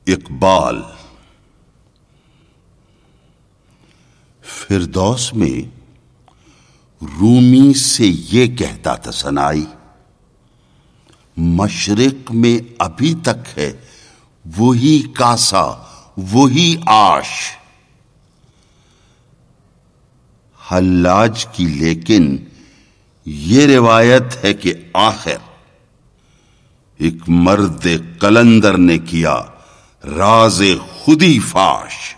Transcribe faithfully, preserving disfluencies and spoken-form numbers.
इकबाल। फिरदौस में रूमी से ये कहता था सनाई, मशरिक में अभी तक है वही कासा वही आश। हल्लाज की लेकिन ये रिवायत है कि आखिर एक मर्द कलंदर ने किया राज़े खुदी फाश।